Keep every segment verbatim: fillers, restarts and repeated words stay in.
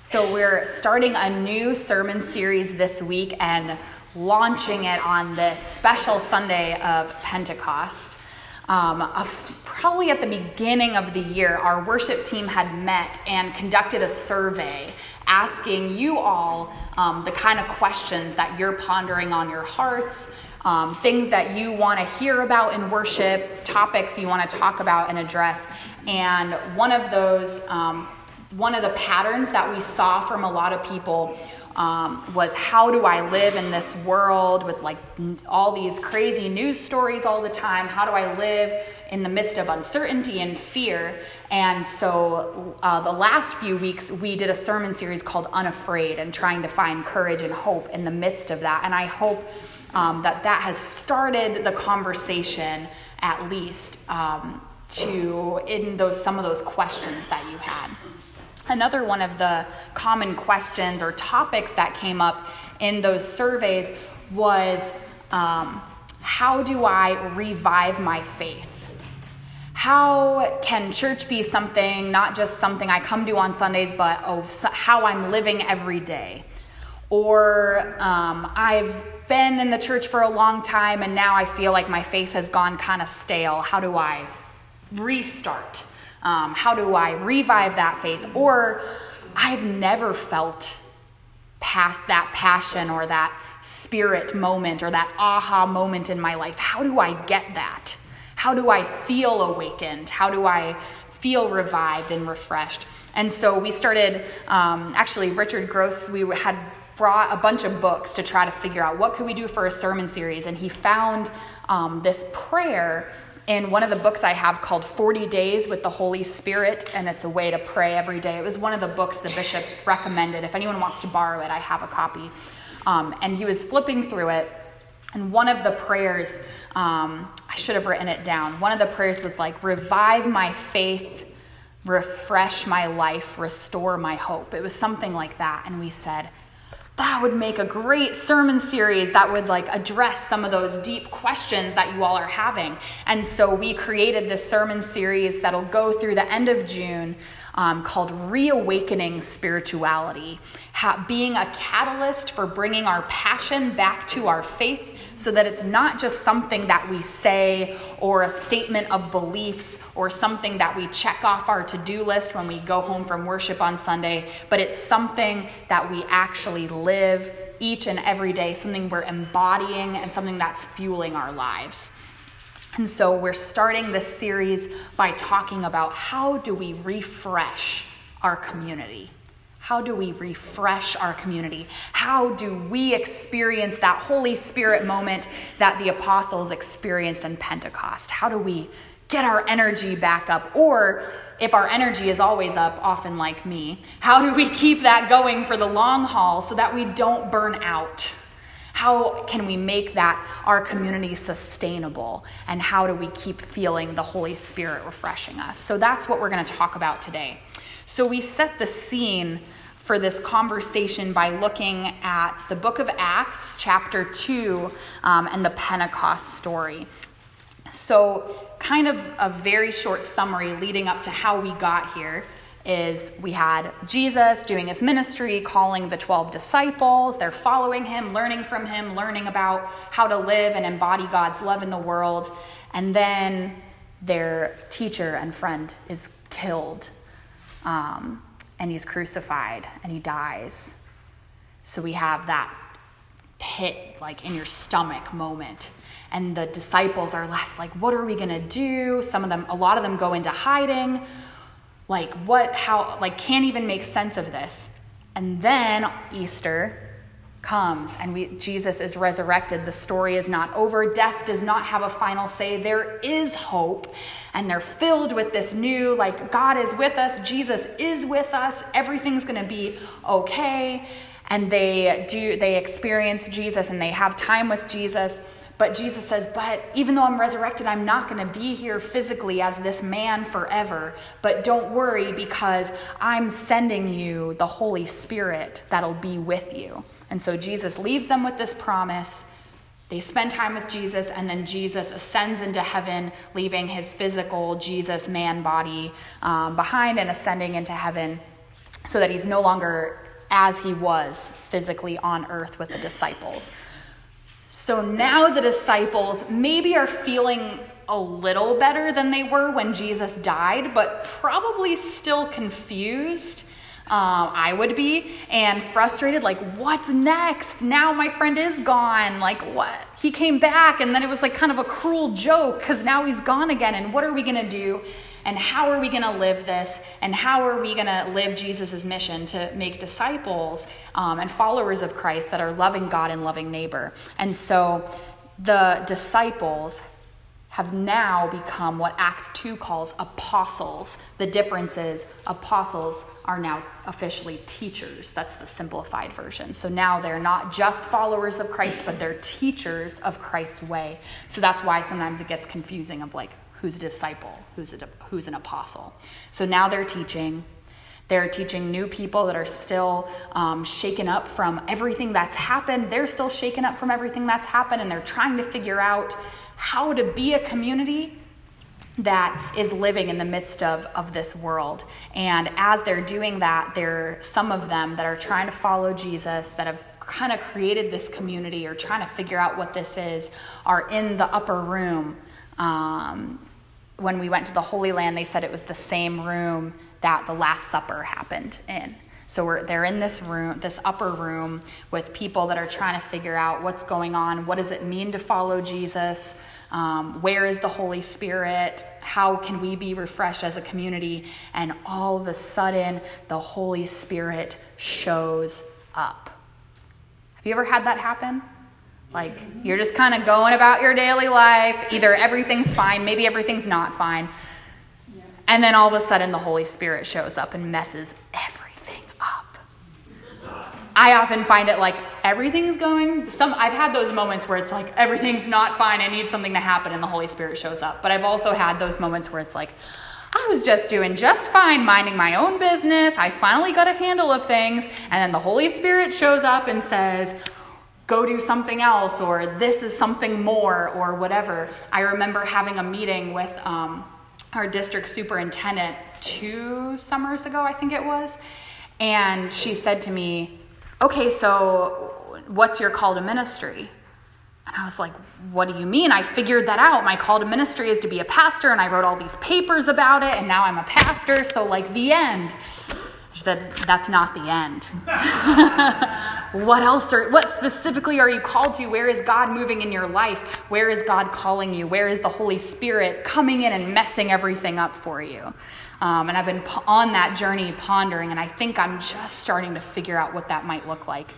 So we're starting a new sermon series this week and launching it on this special Sunday of Pentecost. Um, a, probably at the beginning of the year, our worship team had met and conducted a survey asking you all um, the kind of questions that you're pondering on your hearts, um, things that you want to hear about in worship, topics you want to talk about and address. And one of those, um, one of the patterns that we saw from a lot of people Um, was how do I live in this world with like all these crazy news stories all the time? How do I live in the midst of uncertainty and fear? And so uh, the last few weeks, we did a sermon series called Unafraid and trying to find courage and hope in the midst of that. And I hope um, that that has started the conversation at least um, to in those some of those questions that you had. Another one of the common questions or topics that came up in those surveys was, um, how do I revive my faith? How can church be something, not just something I come to on Sundays, but oh, so how I'm living every day? Or um, I've been in the church for a long time and now I feel like my faith has gone kind of stale. How do I restart? Um, how do I revive that faith? Or I've never felt past that passion or that spirit moment or that aha moment in my life. How do I get that? How do I feel awakened? How do I feel revived and refreshed? And so we started, um, actually Richard Gross, we had brought a bunch of books to try to figure out what could we do for a sermon series. And he found um, this prayer in one of the books I have called forty days with the Holy Spirit, and it's a way to pray every day. It was one of the books the bishop recommended. If anyone wants to borrow it, I have a copy. Um, and he was flipping through it, and one of the prayers, um, I should have written it down. One of the prayers was like, revive my faith, refresh my life, restore my hope. It was something like that. And we said, that would make a great sermon series that would like address some of those deep questions that you all are having. And so we created this sermon series that'll go through the end of June um, called Reawakening Spirituality, ha- being a catalyst for bringing our passion back to our faith so that it's not just something that we say or a statement of beliefs or something that we check off our to-do list when we go home from worship on Sunday, but it's something that we actually live each and every day, something we're embodying and something that's fueling our lives. And so we're starting this series by talking about how do we refresh our community? How do we refresh our community? How do we experience that Holy Spirit moment that the apostles experienced in Pentecost? How do we get our energy back up? Or if our energy is always up, often like me, how do we keep that going for the long haul so that we don't burn out? How can we make that our community sustainable? And how do we keep feeling the Holy Spirit refreshing us? So that's what we're going to talk about today. So we set the scene for this conversation by looking at the book of Acts, chapter two, um, and the Pentecost story. So kind of a very short summary leading up to how we got here is we had Jesus doing his ministry, calling the twelve disciples. They're following him, learning from him, learning about how to live and embody God's love in the world. And then their teacher and friend is killed. Um, and he's crucified and he dies. So we have that pit like in your stomach moment. And the disciples are left like, what are we going to do? Some of them, a lot of them go into hiding. Like what, how, like can't even make sense of this. And then Easter comes and we, Jesus is resurrected. The story is not over. Death does not have a final say. There is hope. And they're filled with this new, like, God is with us. Jesus is with us. Everything's going to be okay. And they do, they experience Jesus and they have time with Jesus. But Jesus says, but even though I'm resurrected, I'm not going to be here physically as this man forever. But don't worry because I'm sending you the Holy Spirit that'll be with you. And so Jesus leaves them with this promise. They spend time with Jesus, and then Jesus ascends into heaven, leaving his physical Jesus man body um, behind and ascending into heaven. so that he's no longer as he was physically on earth with the disciples. So now the disciples maybe are feeling a little better than they were when Jesus died, but probably still confused. Um, I would be, and frustrated, like, what's next? Now my friend is gone. Like, what? He came back, and then it was like kind of a cruel joke because now he's gone again. And what are we going to do? And how are we going to live this? And how are we going to live Jesus' mission to make disciples um, and followers of Christ that are loving God and loving neighbor? And so the disciples have now become what Acts two calls apostles. The difference is apostles are now officially teachers. That's the simplified version. So now they're not just followers of Christ, but they're teachers of Christ's way. So that's why sometimes it gets confusing of like, who's a disciple, who's a, who's an apostle. So now they're teaching. They're teaching new people that are still um, shaken up from everything that's happened. They're still shaken up from everything that's happened, and they're trying to figure out how to be a community that is living in the midst of, of this world. And as they're doing that, there are some of them that are trying to follow Jesus, that have kind of created this community or trying to figure out what this is, are in the upper room. Um, when we went to the Holy Land, they said it was the same room that the Last Supper happened in. So we're, they're in this room, this upper room with people that are trying to figure out what's going on. What does it mean to follow Jesus? Um, where is the Holy Spirit? How can we be refreshed as a community? And all of a sudden, the Holy Spirit shows up. Have you ever had that happen? Like, you're just kind of going about your daily life. Either everything's fine, maybe everything's not fine. And then all of a sudden, the Holy Spirit shows up and messes everything up. I often find it like everything's going, some I've had those moments where it's like everything's not fine, I need something to happen, and the Holy Spirit shows up. But I've also had those moments where it's like, I was just doing just fine, minding my own business. I finally got a handle of things, and then the Holy Spirit shows up and says, go do something else, or this is something more, or whatever. I remember having a meeting with um, our district superintendent two summers ago, I think it was. And she said to me, okay, so what's your call to ministry? And I was like, what do you mean? I figured that out. My call to ministry is to be a pastor, and I wrote all these papers about it, and now I'm a pastor, so like the end. She said, that's not the end. What else are, what specifically are you called to? Where is God moving in your life? Where is God calling you? Where is the Holy Spirit coming in and messing everything up for you? Um, and I've been on that journey pondering, and I think I'm just starting to figure out what that might look like.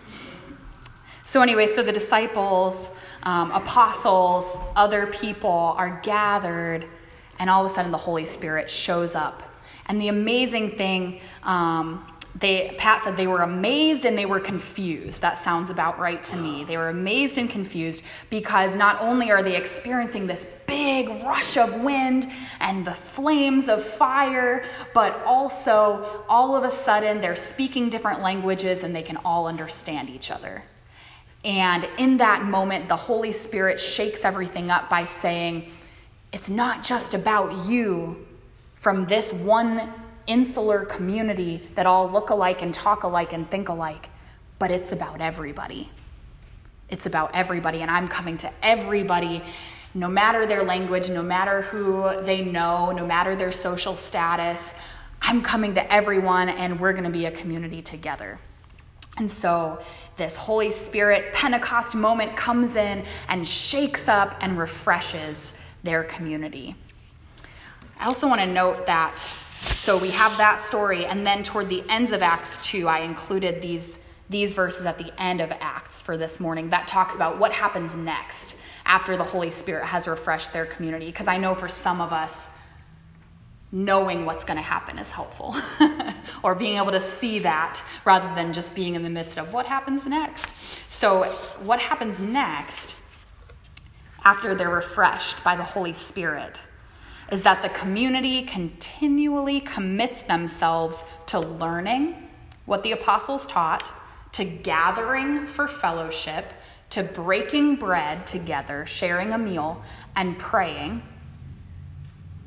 So anyway, so the disciples, um, apostles, other people are gathered, and all of a sudden the Holy Spirit shows up. And the amazing thing, um, they Pat said they were amazed and they were confused. That sounds about right to me. They were amazed and confused because not only are they experiencing this big rush of wind and the flames of fire, but also all of a sudden they're speaking different languages and they can all understand each other. And in that moment, the Holy Spirit shakes everything up by saying, it's not just about you from this one insular community that all look alike and talk alike and think alike, but it's about everybody. It's about everybody, and I'm coming to everybody, no matter their language, no matter who they know, no matter their social status. I'm coming to everyone, and we're going to be a community together. And so this Holy Spirit Pentecost moment comes in and shakes up and refreshes their community. I also want to note that, so we have that story, and then toward the ends of Acts two, I included these, these verses at the end of Acts for this morning that talks about what happens next after the Holy Spirit has refreshed their community, because I know for some of us, knowing what's going to happen is helpful, or being able to see that rather than just being in the midst of what happens next. So what happens next after they're refreshed by the Holy Spirit is that the community continually commits themselves to learning what the apostles taught, to gathering for fellowship, to breaking bread together, sharing a meal, and praying.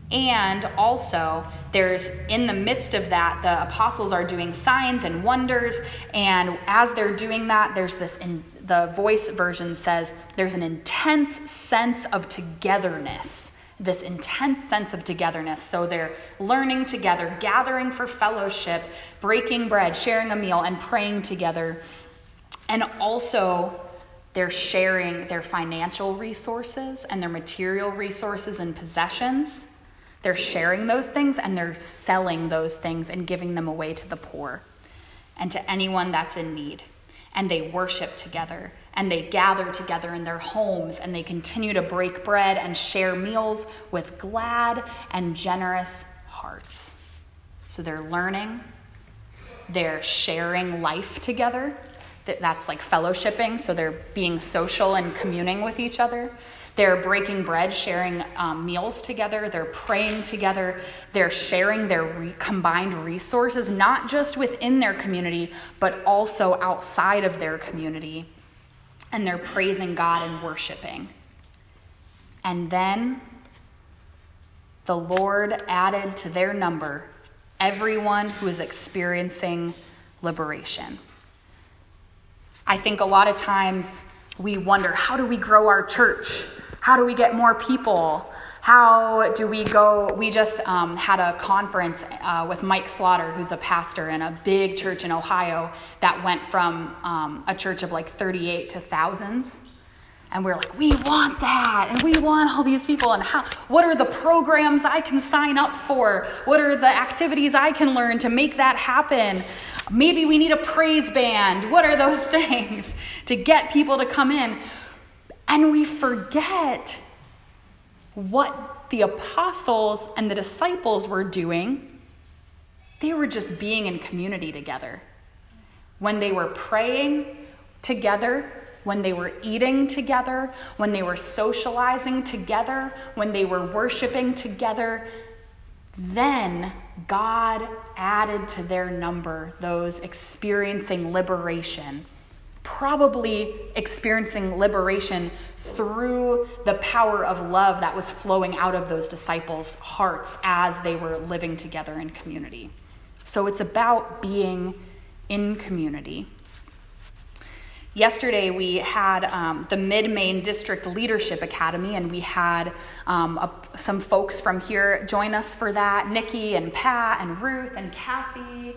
And also, there's in the midst of that, the apostles are doing signs and wonders. And as they're doing that, there's this, in the Voice version says, there's an intense sense of togetherness. This intense sense of togetherness. So they're learning together, gathering for fellowship, breaking bread, sharing a meal, and praying together. And also, they're sharing their financial resources and their material resources and possessions. They're sharing those things and they're selling those things and giving them away to the poor and to anyone that's in need. And they worship together and they gather together in their homes and they continue to break bread and share meals with glad and generous hearts. So they're learning, they're sharing life together. That's like fellowshipping, so they're being social and communing with each other. They're breaking bread, sharing um, meals together. They're praying together. They're sharing their re- combined resources, not just within their community, but also outside of their community. And they're praising God and worshiping. And then the Lord added to their number everyone who is experiencing liberation. I think a lot of times we wonder, how do we grow our church? How do we get more people? How do we go? We just um, had a conference uh, with Mike Slaughter, who's a pastor in a big church in Ohio that went from um, a church of like thirty-eight to thousands. And we're like, we want that. And we want all these people. And how? What are the programs I can sign up for? What are the activities I can learn to make that happen? Maybe we need a praise band. What are those things to get people to come in? And we forget what the apostles and the disciples were doing. They were just being in community together. When they were praying together, when they were eating together, when they were socializing together, when they were worshiping together, then God added to their number those experiencing liberation, probably experiencing liberation through the power of love that was flowing out of those disciples' hearts as they were living together in community. So it's about being in community. Yesterday, we had um, the Mid-Maine District Leadership Academy, and we had um, a, some folks from here join us for that. Nikki and Pat and Ruth and Kathy,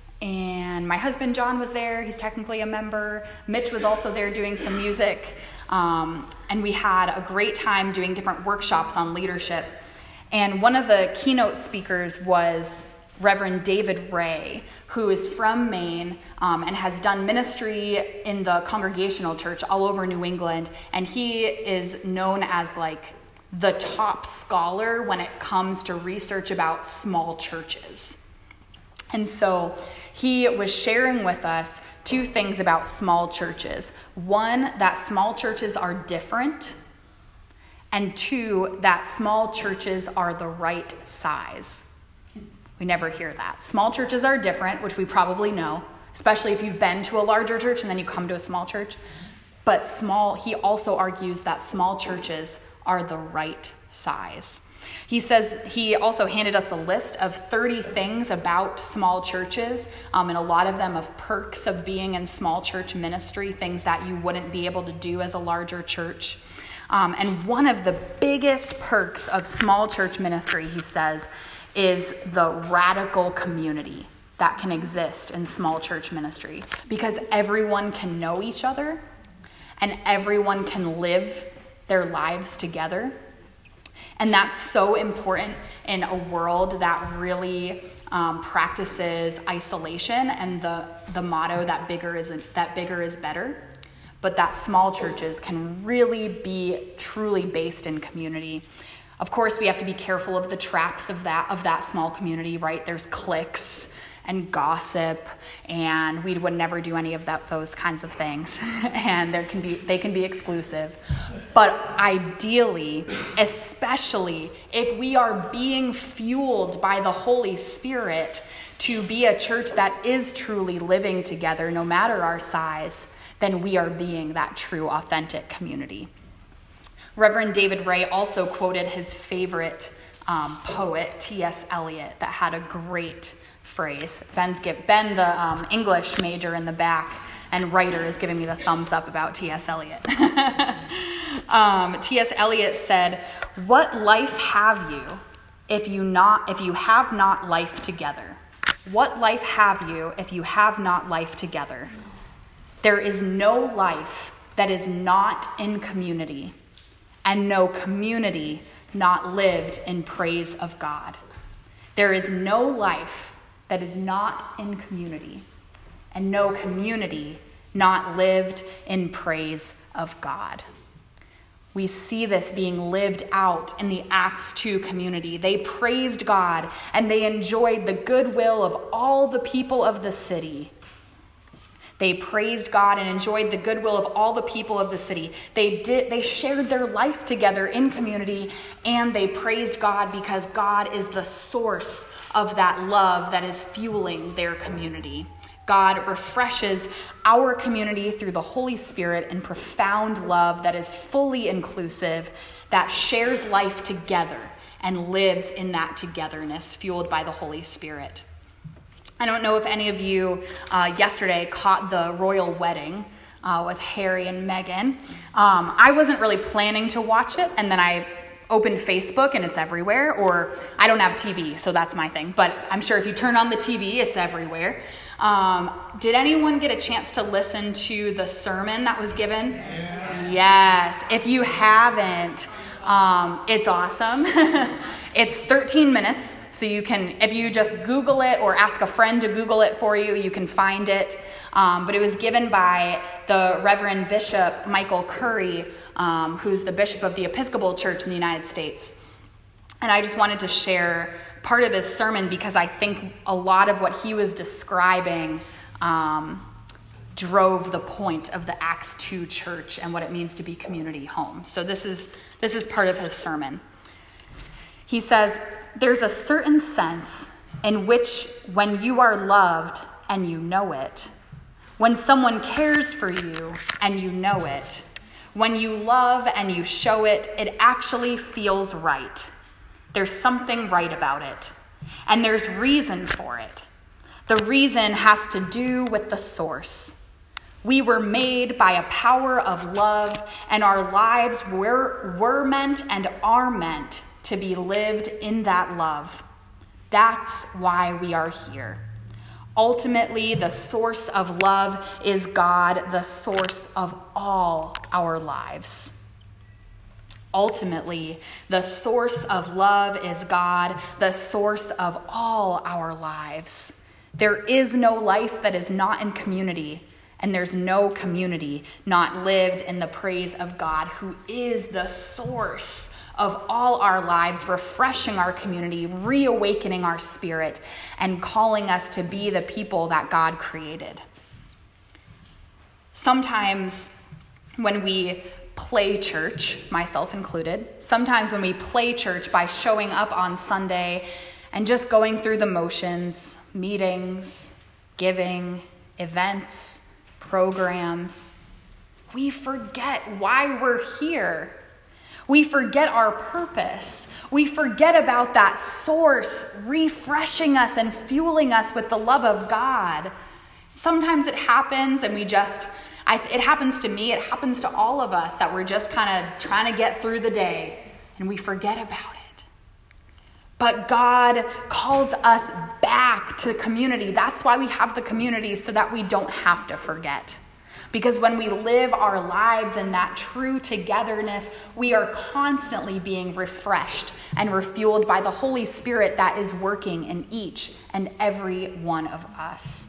and my husband John was there. He's technically a member. Mitch was also there doing some music, um, and we had a great time doing different workshops on leadership. And one of the keynote speakers was Reverend David Ray, who is from Maine um, and has done ministry in the Congregational Church all over New England. And he is known as like the top scholar when it comes to research about small churches. And so he was sharing with us two things about small churches. One, that small churches are different. And two, that small churches are the right size. We never hear that. Small churches are different, which we probably know, especially if you've been to a larger church and then you come to a small church. But small, he also argues that small churches are the right size. He says he also handed us a list of thirty things about small churches, um, and a lot of them of perks of being in small church ministry, things that you wouldn't be able to do as a larger church. Um, and one of the biggest perks of small church ministry, he says, is the radical community that can exist in small church ministry, because everyone can know each other and everyone can live their lives together. And that's so important in a world that really um, practices isolation and the, the motto that bigger is that bigger is better. But that small churches can really be truly based in community. Of course, we have to be careful of the traps of that of that small community, right? There's cliques and gossip, and we would never do any of that, those kinds of things. And there can be they can be exclusive. But ideally, especially if we are being fueled by the Holy Spirit to be a church that is truly living together, no matter our size, then we are being that true, authentic community. Reverend David Ray also quoted his favorite um, poet, T S Eliot, that had a great phrase. Ben's give, Ben, the um, English major in the back and writer, is giving me the thumbs up about T S Eliot. um, T S Eliot said, "What life have you if you not if you have not life together? What life have you if you have not life together? There is no life that is not in community, and no community not lived in praise of God." There is no life that is not in community, and no community not lived in praise of God. We see this being lived out in the Acts two community. They praised God, and they enjoyed the goodwill of all the people of the city. They praised God and enjoyed the goodwill of all the people of the city. They did. They shared their life together in community, and they praised God because God is the source of that love that is fueling their community. God refreshes our community through the Holy Spirit in profound love that is fully inclusive, that shares life together and lives in that togetherness fueled by the Holy Spirit. I don't know if any of you uh, yesterday caught the royal wedding uh, with Harry and Meghan. Um, I wasn't really planning to watch it, and then I opened Facebook and it's everywhere, or I don't have T V, so that's my thing. But I'm sure if you turn on the T V, it's everywhere. Um, did anyone get a chance to listen to the sermon that was given? Yeah. Yes. If you haven't, um, it's awesome. It's thirteen minutes, so you can, if you just Google it or ask a friend to Google it for you, you can find it. Um, but it was given by the Reverend Bishop Michael Curry, um, who's the Bishop of the Episcopal Church in the United States. And I just wanted to share part of his sermon because I think a lot of what he was describing um, drove the point of the Acts two church and what it means to be community home. So this is this is part of his sermon. He says, "There's a certain sense in which when you are loved and you know it, when someone cares for you and you know it, when you love and you show it, it actually feels right. There's something right about it, and there's reason for it. The reason has to do with the source. We were made by a power of love, and our lives were, were meant and are meant to be lived in that love. That's why we are here. Ultimately, the source of love is God, the source of all our lives. Ultimately, the source of love is God, the source of all our lives. There is no life that is not in community, and there's no community not lived in the praise of God, who is the source of all our lives, refreshing our community, reawakening our spirit, and calling us to be the people that God created. Sometimes when we play church, myself included, sometimes when we play church by showing up on Sunday and just going through the motions, meetings, giving, events, programs, we forget why we're here. We forget our purpose. We forget about that source refreshing us and fueling us with the love of God. Sometimes it happens and we just, I, it happens to me, it happens to all of us, that we're just kind of trying to get through the day and we forget about it. But God calls us back to community. That's why we have the community, so that we don't have to forget. Because when we live our lives in that true togetherness, we are constantly being refreshed and refueled by the Holy Spirit that is working in each and every one of us.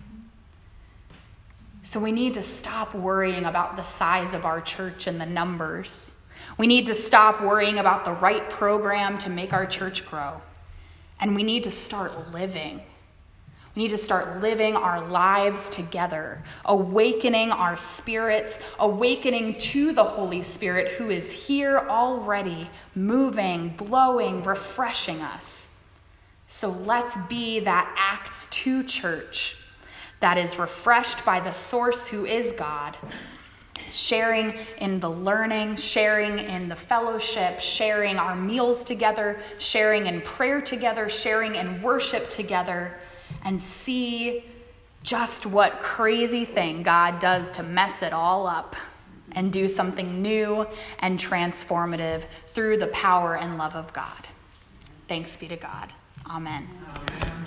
So we need to stop worrying about the size of our church and the numbers. We need to stop worrying about the right program to make our church grow. And we need to start living. We need to start living our lives together, awakening our spirits, awakening to the Holy Spirit who is here already, moving, blowing, refreshing us. So let's be that Acts two church that is refreshed by the source who is God, sharing in the learning, sharing in the fellowship, sharing our meals together, sharing in prayer together, sharing in worship together, and see just what crazy thing God does to mess it all up and do something new and transformative through the power and love of God. Thanks be to God. Amen. Amen.